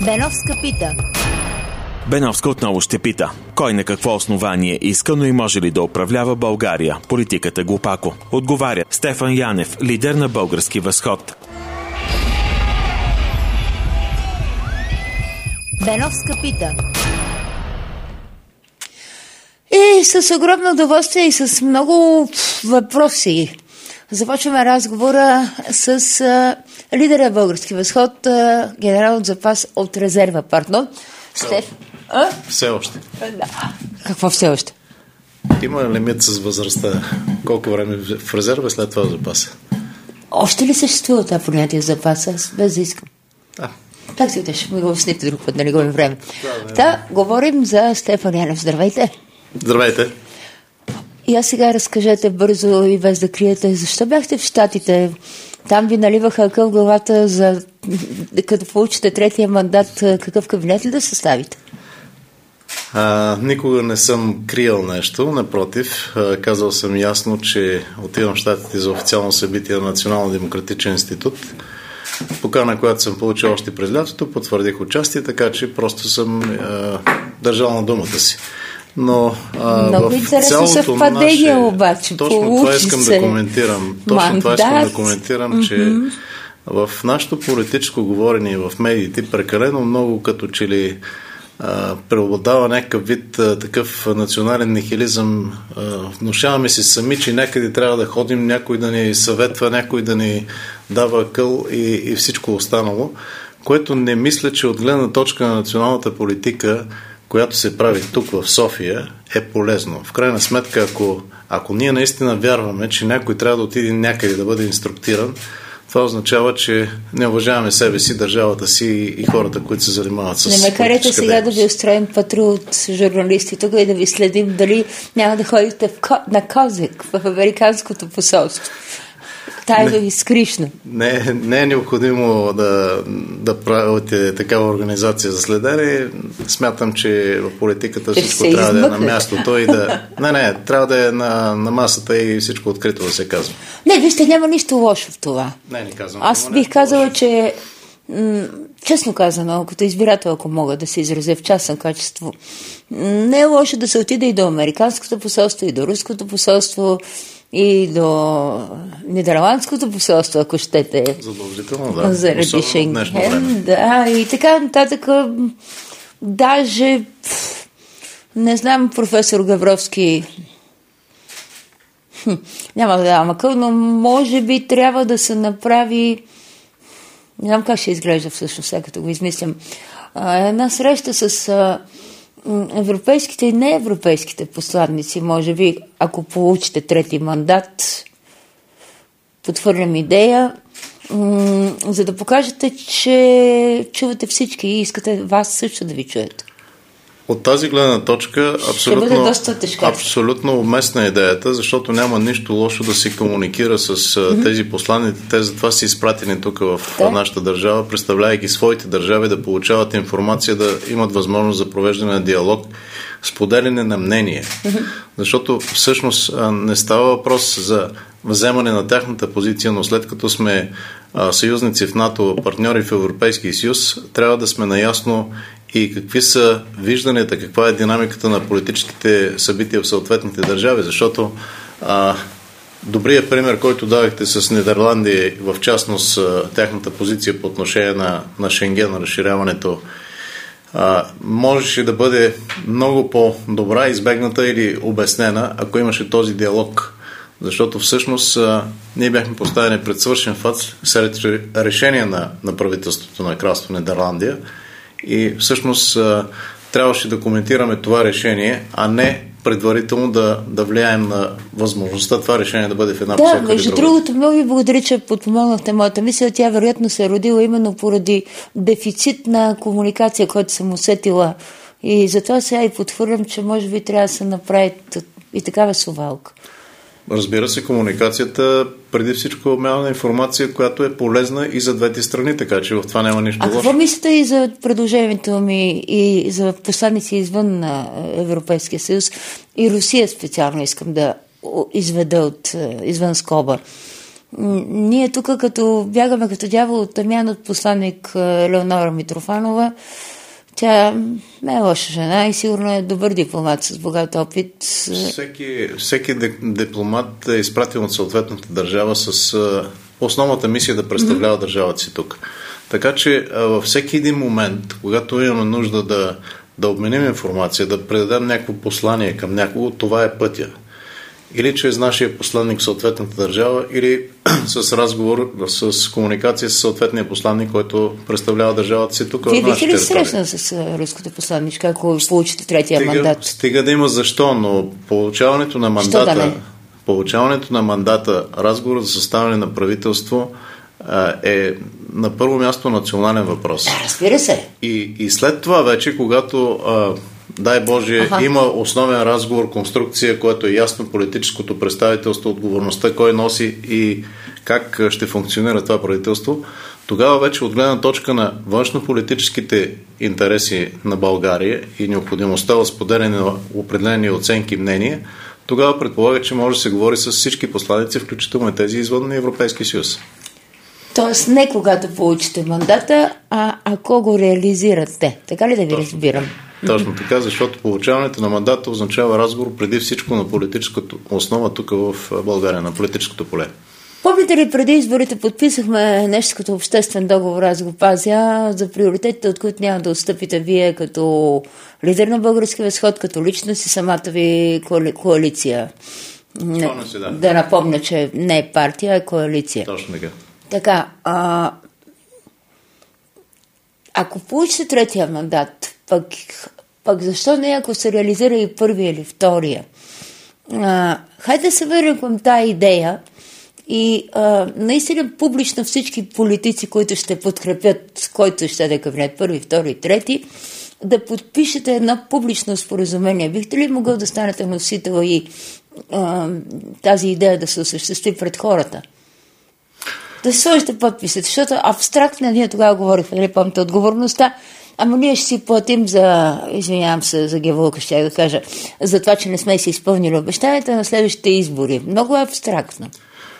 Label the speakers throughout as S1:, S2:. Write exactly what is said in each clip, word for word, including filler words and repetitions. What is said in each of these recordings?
S1: Беновска пита.
S2: Беновска отново ще пита. Кой на какво основание иска, но и може ли да управлява България? Политиката глупако. Отговаря Стефан Янев, лидер на Български възход.
S1: Беновска пита.
S3: И с огромно удоволствие и с много въпроси започваме разговора с а, лидера Български възход, а, генерал от запас от резерва, пардон. Стеф... А?
S4: Все още.
S3: Да. Какво все още?
S4: Има лимит с възрастта. Колко време в резерва, след това в запаса.
S3: Още ли съществува това понятие в запаса? Аз без да искам.
S4: Да.
S3: Как си ще ми го обясните друг път, да не губим време.
S4: Да,
S3: Та, говорим за Стефан Янев. Здравейте.
S4: Здравейте.
S3: И аз сега разкажете бързо и без да криете, защо бяхте в Щатите? Там ви наливаха акъл в главата, за като получите третия мандат, какъв кабинет ли да съставите?
S4: А, никога не съм криел нещо, напротив, а, казал съм ясно, че отивам в Щатите за официално събитие на Национално-демократичен институт. Покана, която съм получил още през лятото, потвърдих участие, така че просто съм а, държал на думата си. Но а,
S3: много
S4: в
S3: интересно съвпадение
S4: наше...
S3: обаче.
S4: Точно
S3: Получи
S4: това искам
S3: се.
S4: да коментирам. Точно
S3: Мандат.
S4: това искам да коментирам,
S3: Mm-hmm.
S4: че в нашето политическо говорение в медиите прекалено много като че ли а, преобладава някакъв вид а, такъв национален нихилизъм. А, внушаваме си сами, че някъде трябва да ходим, някой да ни съветва, някой да ни дава къл и, и всичко останало, което не мисля, че от гледна точка на националната политика, която се прави тук в София, е полезно. В крайна сметка, ако, ако ние наистина вярваме, че някой трябва да отиде някъде да бъде инструктиран, това означава, че не уважаваме себе си, държавата си и хората, които се занимават с
S3: Не ме карете сега
S4: дейност.
S3: да ви устроим патрул от журналисти тук и да ви следим дали няма да ходите в ко... на Козик в Американското посолство. Тайно и скришно.
S4: Не, не е необходимо да, да правите такава организация за следене. Смятам, че в политиката
S3: Ще
S4: всичко
S3: се
S4: трябва да е на
S3: измъкнете.
S4: мястото и да... Не, не, трябва да е на, на масата и всичко открито да се казва.
S3: Не, вижте, няма нищо лошо в това.
S4: Не, не казвам.
S3: Аз
S4: но
S3: бих
S4: не,
S3: казала,
S4: лошо.
S3: че м- честно казано, като избирател, ако мога да се изразя в частно качество, м- не е лошо да се отиде и до Американското посолство, и до Руското посолство, и до Нидерландското посолство, ако щете.
S4: Задължително, да.
S3: Заради
S4: Особено в днешно време.
S3: Шенген. Да, и така нататък. Даже, пф, не знам, професор Гавровски, хм, няма да давам акъл, но може би трябва да се направи, не знам как ще изглежда всъщност, сега като го измислям, а, една среща с а, м, европейските и неевропейските посланници, може би, ако получите трети мандат, подхвърлям идея, м- за да покажете, че чувате всички и искате вас също да ви чуят.
S4: От тази гледна точка
S3: бъде
S4: абсолютно,
S3: доста тежка.
S4: абсолютно уместна идеята, защото няма нищо лошо да се комуникира с mm-hmm. тези посланици. Те затова са изпратени тук в
S3: Да.
S4: нашата държава, представлявайки своите държави, да получават информация, да имат възможност за провеждане на диалог, споделяне на мнение. Mm-hmm. Защото всъщност не става въпрос за вземане на тяхната позиция, но след като сме а, съюзници в НАТО, партньори в Европейския съюз, трябва да сме наясно и какви са вижданията, каква е динамиката на политическите събития в съответните държави, защото а, добрият пример, който давахте с Нидерландия, в частност а, тяхната позиция по отношение на, на Шенген, на разширяването, а, можеше да бъде много по-добра, избегната или обяснена, ако имаше този диалог. Защото всъщност а, ние бяхме поставени пред свършен факт сред решения на, на правителството на Кралство Нидерландия и всъщност а, трябваше да коментираме това решение, а не предварително да, да влияем на възможността това решение да бъде в една
S3: Да,
S4: посока или
S3: между
S4: друга.
S3: другото, много ви благодаря, че подпомогнахте моята мисля. Тя вероятно се е родила именно поради дефицит на комуникация, който съм усетила. И затова сега и подхвърлям, че може би трябва да се направи и такава совалка.
S4: Разбира се, комуникацията преди всичко е обмяна на информация, която е полезна и за двете страни, така че в това няма нищо
S3: А
S4: лошо.
S3: какво мислите и за предложението ми и за посланици извън на Европейския съюз и Русия специално искам да изведа от извън скоба? Ние тук като бягаме като дявол от тамян от посланник Леонора Митрофанова, тя не е лоша жена и сигурно е добър дипломат с богат опит.
S4: Всеки, всеки дипломат е изпратен от съответната държава с основната мисия да представлява mm-hmm. държавата си тук. Така че във всеки един момент, когато имаме нужда да, да обменим информация, да предадем някакво послание към някого, това е пътя. Или чрез нашия посланник в съответната държава, или с разговор, с комуникация с съответния посланник, който представлява държавата си тук.
S3: Вие бихте ли срещнал с руското посланничка, ако получите третия
S4: стига,
S3: мандат?
S4: Стига да има защо, но получаването на мандата, да получаването на мандата, разговор за съставяне на правителство е на първо място национален въпрос.
S3: Да, разбира се.
S4: И, и след това вече, когато дай Боже, ага. има основен разговор, конструкция, което е ясно политическото представителство, отговорността, кой носи и как ще функционира това правителство, тогава вече от гледна точка на външнополитическите интереси на България и необходимостта от споделяне на определени оценки и мнения, тогава предполага, че може да се говори с всички посланици, включително тези извън Европейския съюз.
S3: Тоест не когато получите мандата, а ако го реализирате. Така ли да ви
S4: Точно.
S3: разбирам?
S4: Точно така, защото получаването на мандата означава разговор преди всичко на политическата основа тук в България, на политическото поле.
S3: Помните ли, преди изборите подписахме нещо като обществен договор, аз го пазя, за приоритетите, от които няма да отстъпите вие като лидер на Българския възход, като личност и самата ви коалиция. Не,
S4: си, да.
S3: да напомня, че не е партия, а е коалиция.
S4: Точно така.
S3: Така, а, ако получите третия мандат, пък, пък защо не, ако се реализира и първия или втория? А, хайде да се върнем към тая идея и а, наистина публично всички политици, които ще подкрепят, който ще да кабинет първи, втори, трети, да подпишете едно публично споразумение. Бихте ли могъл да станете носител и а, тази идея да се осъществи пред хората? Да се сложите подписите, защото абстрактно ние тогава говорихме, не помните отговорността, ама ние ще си платим за, извинявам се, за гевулка, ще я да кажа, за това, че не сме си изпълнили обещанията на следващите избори. Много е абстрактно.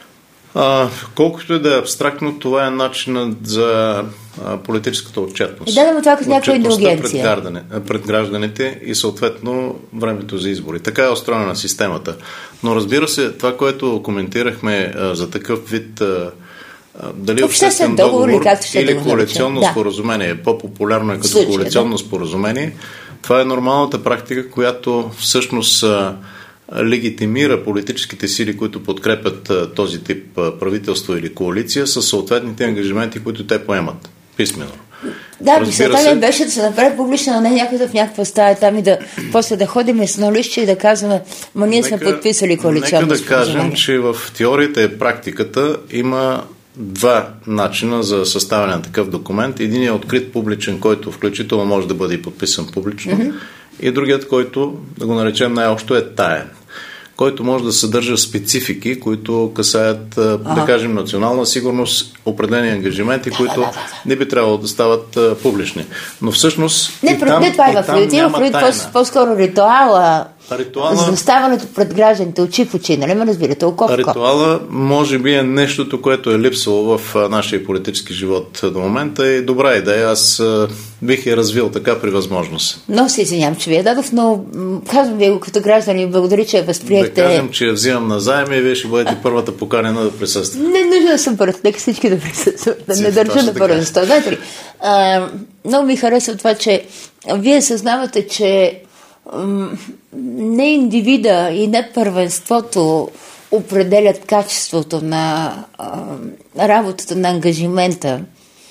S4: А, колкото и да е абстрактно, това е начинът за а, политическата отчетност.
S3: И да, но това като някаква индулгенция.
S4: Пред, пред гражданите и съответно времето за избори. Така е устроена системата. Но разбира се, това, което коментирахме а, за такъв вид а, дали обществен договор, договор или, или коалиционно да. споразумение, по-популярно е като Случай, коалиционно да. споразумение, това е нормалната практика, която всъщност а, легитимира политическите сили, които подкрепят а, този тип а, правителство или коалиция, с съответните ангажименти, които те поемат писмено.
S3: Да, мисълта се... ли беше да се направи публично, а не някъде в някаква стая там и да после да ходим с налище и да казваме, ма ние нека, сме подписали коалиционно
S4: Нека да кажем, че в теорията и практиката има два начина за съставяне на такъв документ. Един е открит публичен, който включително може да бъде и подписан публично, mm-hmm. и другият, който, да го наречем най-общо, е таен, който може да съдържа специфики, които касаят, ага. да кажем, национална сигурност, определени ангажименти, които не би трябвало да стават а, публични. Но всъщност
S3: не,
S4: и там,
S3: не това
S4: и
S3: е
S4: там
S3: в няма тайна. По-скоро ритуала, ритуала за ставането пред гражданите очи в очи, нали ме разбирате? Око
S4: ритуала може би е нещото, което е липсало в а, нашия политически живот до момента и добра идея. Аз а, бих я развил така при възможност.
S3: Но се извинявам, че ви я дадох, но казвам ви го като граждани, благодаря, че я възприехте.
S4: Да кажем, че я взимам на заем и вие ще бъдете първата поканена да присъствате.
S3: Не нужда да съм първата, нека всички да присъстват, да не държа на първенство. Знаете ли, а, много ми харесва това, че вие съзнавате, че м- не индивида и не първенството определят качеството на а, работата, на ангажимента.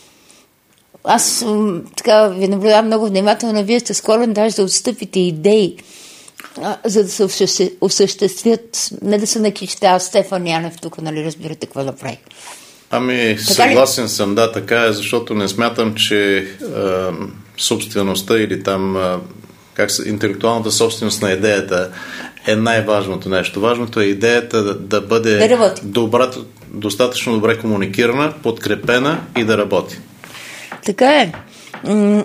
S3: Аз м- така ви наблюдавам много внимателно, вие сте склонен даже да отстъпите идеи, а, за да се осъществят, не да се накичите, аз Стефан Янев тук, нали разбирате какво направих.
S4: Ами, съгласен съм, да, така е, защото не смятам, че е, собствеността или там е, как се, интелектуалната собственост на идеята е най-важното нещо. Важното е идеята да, да бъде
S3: да
S4: добра, достатъчно добре комуникирана, подкрепена и да работи.
S3: Така е. М-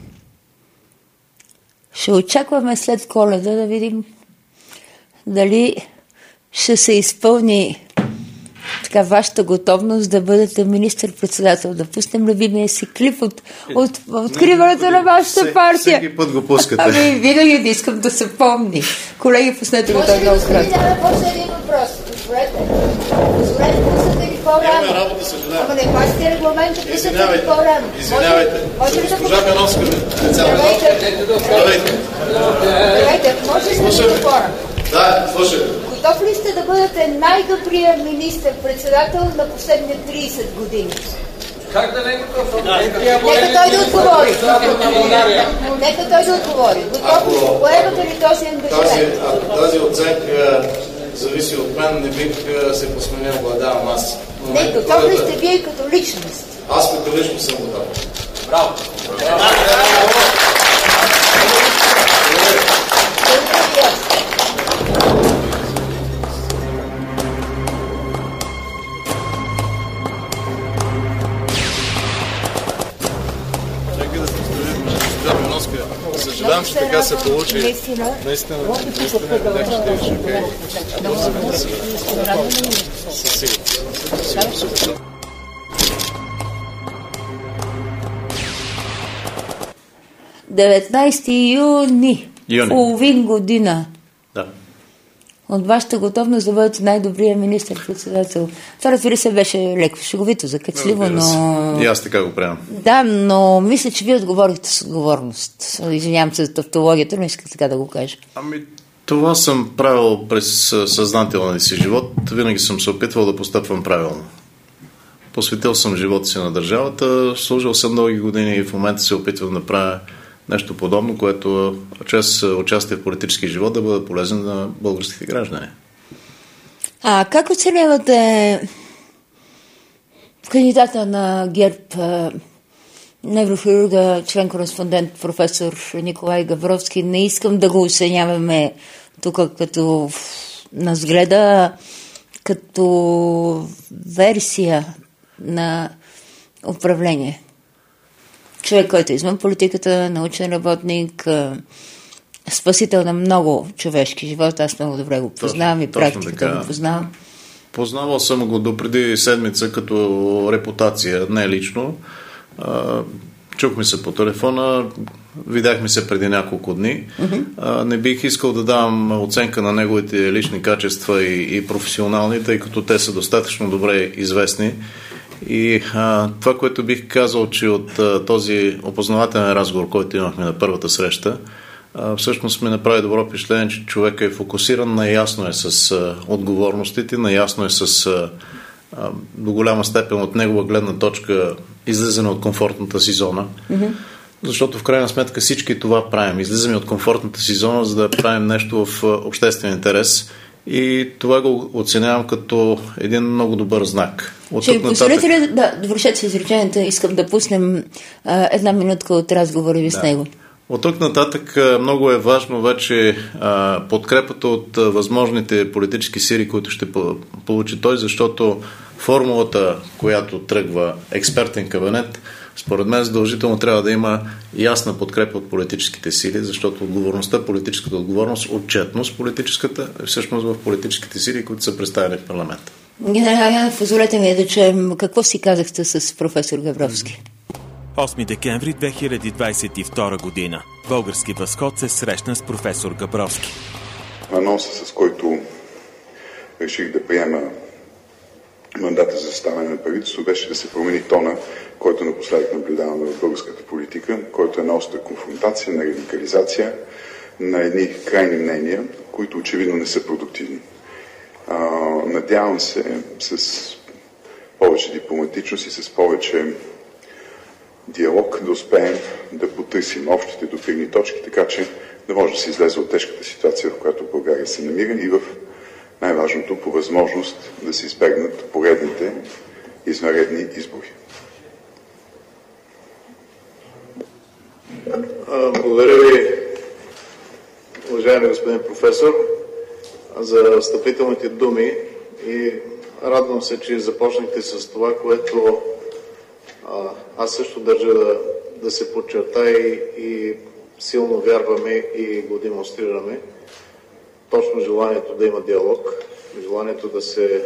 S3: ще очакваме след Коледа да видим дали ще се изпълни така вашата готовност да бъдете министър-председател, да пуснем любимия си клип от, от, от откриването на вашата партия.
S4: Всеки път го пускате.
S3: Ами, винаги да искам да се помни. Колеги, пуснете го това много кратко.
S1: Може ли да почне един въпрос? Позволете. Позволете, пуснете ги по-рано.
S4: Имаме работа, съжалявам.
S1: Ама не пасите регламента, пуснете ги по-рано.
S4: Извинявайте.
S1: Може ли да
S4: Госпожа Беновска,
S1: Здравейте.
S4: Здравейте.
S1: Здравейте. Може ли да бъдете по-рано?
S4: Да, слушай.
S1: Готов ли сте да бъдете най-добрият министър-председател на последните трийсет години?
S5: Как да не е готов?
S1: Нека той да отговори. Нека той да отговори. Готов, поемате ли този ангажимент?
S4: Тази оценка зависи от мен, не бих се посменил да давам аз.
S1: Не, готов ли сте вие като личност?
S4: Аз като лично съм готов.
S5: Браво!
S4: Съжалявам, че така се получи. Наистина, наистина, бяхте шокей. Със сигурност.
S3: деветнайсети юни.
S4: Юни.
S3: Половин година.
S4: Да.
S3: От вашата готовност да бъдете най-добрия министър-председател. Това, разбира се, беше леко шеговито, закачливо, но...
S4: И аз така го приемам.
S3: Да, но мисля, че вие отговорихте с отговорност. Извинявам се за тавтологията, но исках така да го кажа.
S4: Ами, това съм правил през съзнателния си живот. Винаги съм се опитвал да постъпвам правилно. Посветил съм живота си на държавата, служил съм дълги години и в момента се опитвам да правя нещо подобно, което чрез участие в политически живот да бъде полезен на българските граждани.
S3: А как оценявате кандидата на ГЕРБ, неврохирурга, член-кореспондент професор Николай Габровски? Не искам да го оценяваме тук като нас гледа, като версия на управление. Човек, който е извън политиката, научен работник, спасител на много човешки живот. Аз много добре го познавам и практиката го познавам.
S4: Познавал съм го допреди седмица като репутация, не лично. Чухме се по телефона, видяхме се преди няколко дни. Uh-huh. Не бих искал да давам оценка на неговите лични качества и, и професионални, тъй като те са достатъчно добре известни. И а, това, което бих казал, че от а, този опознавателен разговор, който имахме на първата среща, а, всъщност ми направи добро впечатление, че човек е фокусиран, наясно е с а, отговорностите, наясно е с а, а, до голяма степен от негова гледна точка излизане от комфортната си зона. Mm-hmm. Защото в крайна сметка всички това правим. Излизаме от комфортната си зона, за да правим нещо в обществен интерес. И това го оценявам като един много добър знак. От
S3: Ще
S4: тук нататък...
S3: позволите ли да довършете си изречението? Искам да пуснем а, една минутка от разговора ви
S4: да.
S3: с него.
S4: От тук нататък много е важно вече а, подкрепата от а, възможните политически сили, които ще получи той, защото формулата, която тръгва експертен кабинет, според мен задължително трябва да има ясна подкрепа от политическите сили, защото отговорността, политическата отговорност, отчетност политическата, е всъщност в политическите сили, които са представени в парламента.
S3: Позволете ми да чуем какво си казахте с професор Габровски.
S2: осми декември две хиляди двадесет и втора година. Български възход се срещна с професор Габровски.
S6: Анонса, с който реших да приема мандата за съставяне на правителство, беше да се промени тона, който напоследък наблюдаваме в българската политика, който е на остра конфронтация, на радикализация, на едни крайни мнения, които очевидно не са продуктивни. А, надявам се с повече дипломатичност и с повече диалог да успеем да потърсим общите допирни точки, така че да може да се излезе от тежката ситуация, в която България се намира и в най-важното по възможност да се избегнат поредните извънредни избори.
S4: Благодаря ви, уважаеми господин професор, за встъпителните думи и радвам се, че започнахте с това, което а, аз също държа да, да се подчерта и, и силно вярваме и го демонстрираме. Точно желанието да има диалог, желанието да се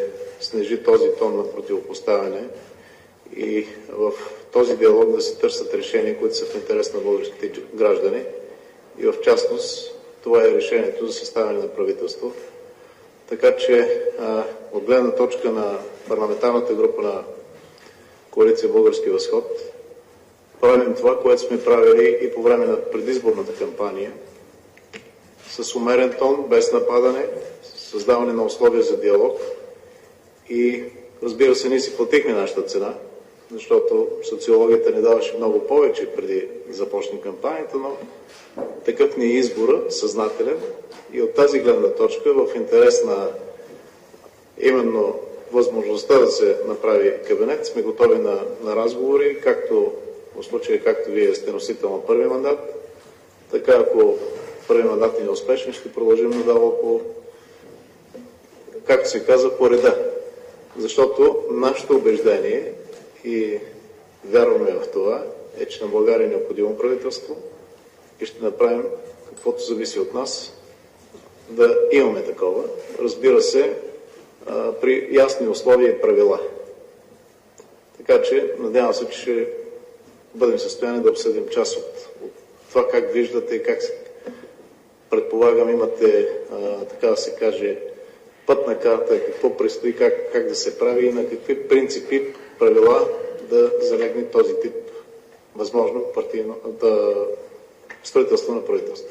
S7: снижи този тон на противопоставяне и в този диалог да се търсят решения, които са в интерес на българските граждани. И в частност, това е решението за съставяне на правителство. Така че от гледна точка на парламентарната група на Коалиция Български възход, правим това, което сме правили и по време на предизборната кампания, с умерен тон, без нападане, създаване на условия за диалог и, разбира се, ние си платихме нашата цена, защото социологията не даваше много повече преди да започне кампанията, но такъв ни е избора, съзнателен, и от тази гледна точка в интерес на именно възможността да се направи кабинет сме готови на, на разговори, както в случая, както вие сте носител на първи мандат, така ако първи мандат не е успешен, ще продължим надало по, както се казва, по реда. Защото нашето убеждение и вярваме в това е, че на България е необходимо правителство и ще направим каквото зависи от нас да имаме такова. Разбира се, при ясни условия и правила. Така че, надявам се, че ще бъдем в състояние да обсъдим част от, от това как виждате и как предполагам имате, а, така да се каже, пътна карта, какво предстои, как, как да се прави и на какви принципи, правила да залегне този тип възможно партийно, да, строителство на правителство.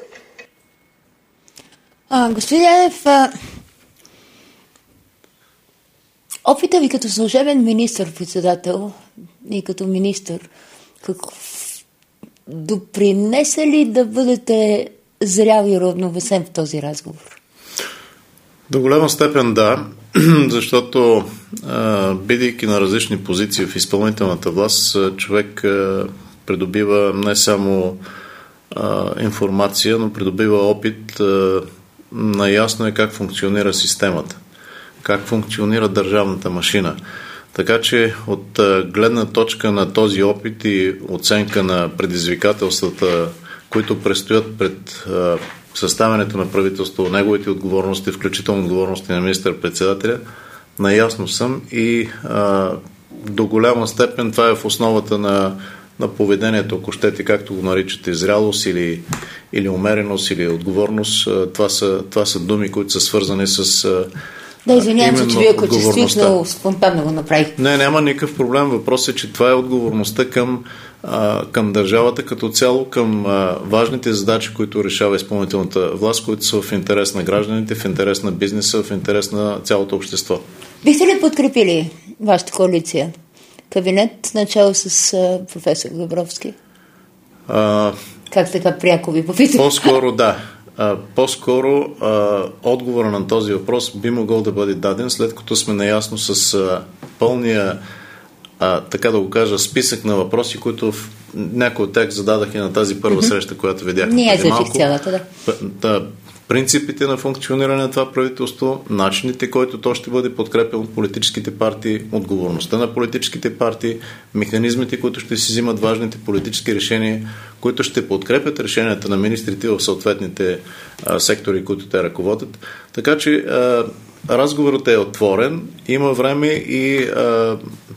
S3: А, господин Янев, а... опита ви като служебен министър-председател и като министър, какъв... допринесе ли да бъдете зрял и равновесен в този разговор?
S4: До голяма степен да, защото а, бидейки на различни позиции в изпълнителната власт, човек а, придобива не само а, информация, но придобива опит, а, наясно е как функционира системата, как функционира държавната машина. Така че от а, гледна точка на този опит и оценка на предизвикателствата, които предстоят пред а, съставянето на правителство, неговите отговорности, включително отговорности на министър-председателя, наясно съм и а, до голяма степен това е в основата на, на поведението, ако щете, както го наричате, зрялост или, или умереност, или отговорност. Това са, това са думи, които са свързани с а,
S3: да, извинявам се, че вие ако чувствително спонтанно го направих.
S4: Не, няма никакъв проблем. Въпросът е, че това е отговорността към към държавата като цяло, към а, важните задачи, които решава изпълнителната власт, които са в интерес на гражданите, в интерес на бизнеса, в интерес на цялото общество.
S3: Бихте ли подкрепили вашата коалиция? Кабинет начало с а, професор Габровски? А, как така пряко ви попитам?
S4: По-скоро да. А, по-скоро а, отговора на този въпрос би могъл да бъде даден, след като сме наясно с а, пълния А, така да го кажа, списък на въпроси, които в някои от тях зададах и на тази първа mm-hmm. среща, която видяхме.
S3: Ние зачих цялата, да.
S4: да. Принципите на функциониране на това правителство, начините, който то ще бъде подкрепен от политическите партии, отговорността на политическите партии, механизмите, които ще си взимат важните политически решения, които ще подкрепят решенията на министрите в съответните а, сектори, които те ръководят. Така че а, разговорът е отворен, има време и а,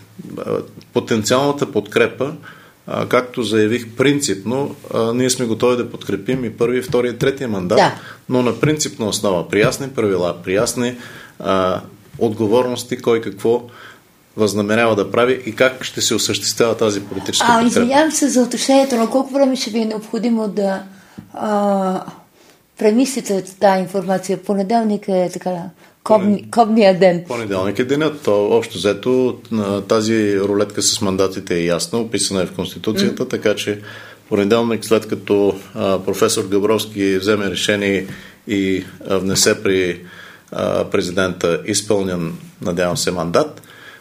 S4: потенциалната подкрепа, а, както заявих принципно, а, ние сме готови да подкрепим и първи, втори и третия мандат, да. Но на принципна основа, при ясни правила, при ясни а, отговорности, кой какво възнамерява да прави и как ще се осъществява тази политическа
S3: а,
S4: подкрепа.
S3: Извинявам се за уточнението, но колко време ще ви е необходимо да а, премислите тази информация? Понеделник е така Кобни, кобния ден.
S4: Понеделник е денят. То, общо взето тази рулетка с мандатите е ясна, описана е в Конституцията, mm. така че понеделник, след като а, професор Габровски вземе решение и а, внесе при а, президента изпълнен, надявам се, мандат,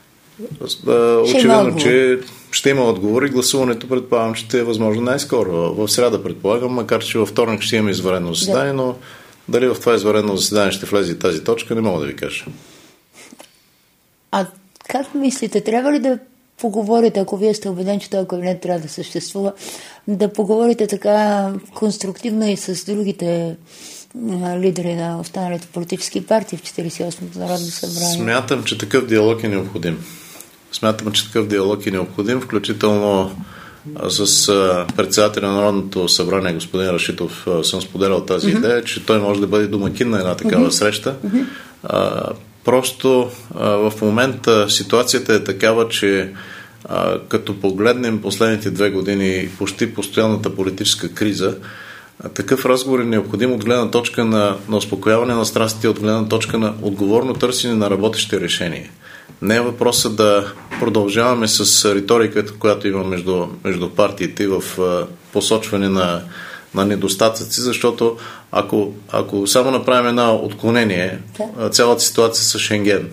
S4: а, очевидно, че ще има отговор и гласуването предполагам, че ще е възможно най-скоро. В сряда предполагам, макар че във вторник ще имаме извънредно заседание, да. Но дали в това извънредно заседание ще влезе тази точка, не мога да ви кажа.
S3: А как мислите, трябва ли да поговорите, ако вие сте убеден, че този кабинет трябва да съществува, да поговорите така конструктивно и с другите лидери на останалите политически партии в четиридесет и осмото Народно събрание?
S4: Смятам, че такъв диалог е необходим. Смятам, че такъв диалог е необходим, включително с председателя на Народното събрание, господин Рашитов, съм споделял тази mm-hmm. идея, че той може да бъде домакин на една такава mm-hmm. среща. Mm-hmm. А, просто а, в момента ситуацията е такава, че а, като погледнем последните две години почти постоянната политическа криза, а, такъв разговор е необходим от гледна точка на, на успокояване на страстите, от гледна точка на отговорно търсене на работещи решения. Не е въпросът да продължаваме с риториката, която има между, между партиите в а, посочване на, на недостатъци, защото ако, ако само направим едно отклонение, да. Цялата ситуация с Шенген,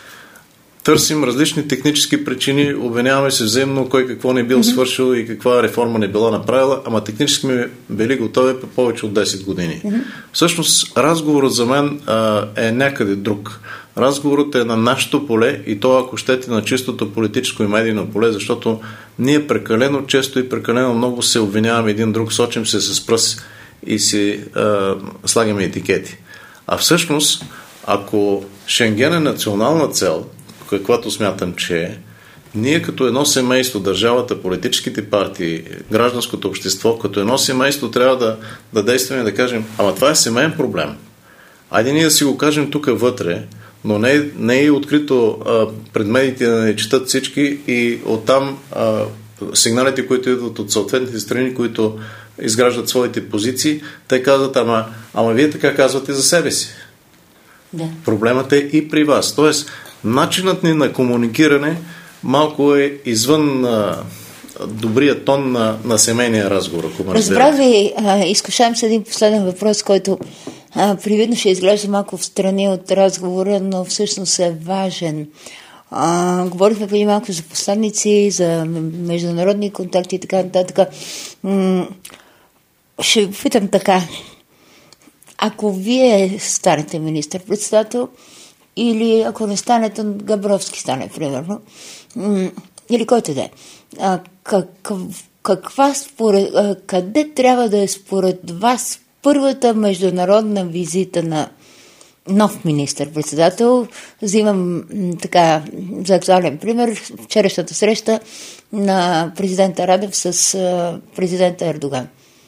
S4: търсим различни технически причини, обвиняваме се взаимно кой какво не бил mm-hmm. свършил и каква реформа не била направила, ама технически сме били готови по повече от десет години. Mm-hmm. Всъщност, разговорът за мен а, е някъде друг. Разговорът е на нашето поле и то, ако щете, на чистото политическо и медийно поле, защото ние прекалено често и прекалено много се обвиняваме един друг, сочим се с пръст и си а, слагаме етикети. А всъщност, ако Шенген е национална цел, каквато смятам, че е, ние като едно семейство, държавата, политическите партии, гражданското общество, като едно семейство трябва да, да действаме и да кажем, ама това е семейен проблем. Айде ние да си го кажем тук вътре, но не, не е открито а, пред медиите да не четат всички и оттам а, сигналите, които идват от съответните страни, които изграждат своите позиции, те казват, ама, ама вие така казвате за себе си.
S3: Да. Проблемът
S4: е и при вас. Тоест, начинът ни на комуникиране малко е извън а, добрия тон на, на семейния разговор.
S3: Разбрах ви, изкушавам се един последен въпрос, който а, привидно ще изглежда малко в страни от разговора, но всъщност е важен. А, говорихме преди малко за посланици, за международни контакти и така нататък. М- ще питам така. Ако вие станете министър-председател, или ако не станете, Габровски стане, примерно, м- или който да е, а, как, каква според, а, къде трябва да е според вас първата международна визита на нов министър-председател? Взимам м, така за актуален пример вчерашната среща на президента Радев с а, президента Ердоган.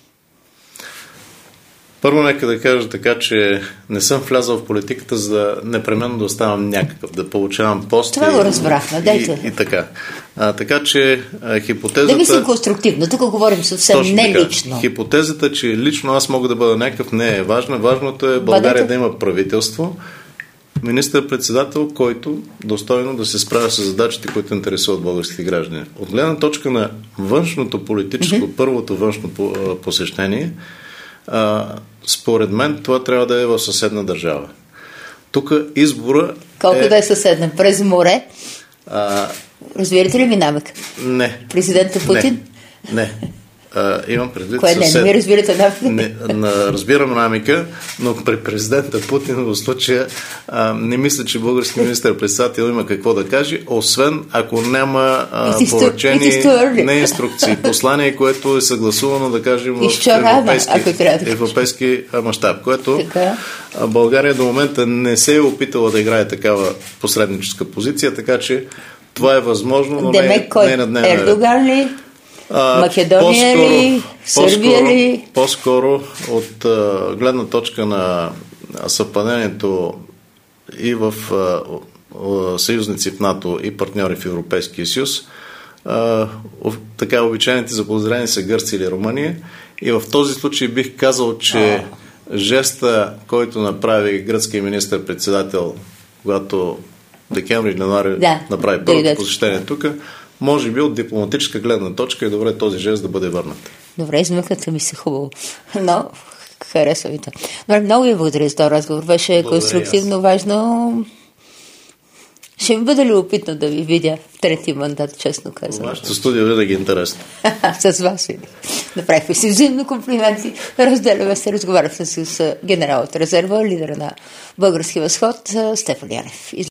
S4: Първо нека да кажа така, че не съм влязал в политиката, за да непременно да оставам някакъв, да получавам пост.
S3: Това го разбрахме, дайте.
S4: И, и така. А, така че а, хипотезата...
S3: Да мислим конструктивно, тук говорим съвсем точно не така. Лично.
S4: Хипотезата, че лично аз мога да бъда някакъв, не е важна. Важното е България Бъдете? да има правителство, министър-председател, който достойно да се справя с задачите, които интересуват българските граждани. От гледна точка на външното политическо, mm-hmm. първото външно посещение, А, според мен това трябва да е в съседна държава. Тук избора
S3: Колко
S4: е...
S3: да е съседна? През море?
S4: А...
S3: Разбирате ли ми намък?
S4: Не.
S3: Президента Путин?
S4: Не. не. А, имам предвид
S3: Кое
S4: съсед...
S3: не? Не ми разбирате намък?
S4: Не, на, разбирам намика, но при президента Путин в случая а, не мисля, че български министър-председател има какво да каже, освен ако няма а, поръчени не инструкции, послание, което е съгласувано, да кажем, в европейски, европейски мащаб, което така. България до момента не се е опитала да играе такава посредническа позиция, така че това е възможно, но
S3: Демек,
S4: не,
S3: кой?
S4: не е на дневен ред.
S3: Ердоган ли? А, Македония
S4: по-скоро,
S3: ли? Сърбия
S4: по-скоро,
S3: ли?
S4: По-скоро от а, гледна точка на съвпадението и в а, а, съюзници в НАТО и партньори в Европейския съюз, а, така обичайните заподозрени са Гърция или Румъния, и в този случай бих казал, че а. жеста, който направи гръцкия министър-председател, когато декември или януари
S3: да,
S4: направи първото посещение тук, може би от дипломатическа гледна точка е добре този жест да бъде върнат.
S3: Добре, измъката ми се хубаво, но харесва ми това. Добре, много ви благодаря за този разговор. Беше благодаря конструктивно важно. Ще ми бъде любопитно да ви видя в трети мандат, честно казвам.
S4: Вашето студио винаги е интересно.
S3: С вас винаги. Направихме си взаимно комплименти. Разделяме се, разговаряхме с генерал от резерва, лидера на Български възход Стефан Янев.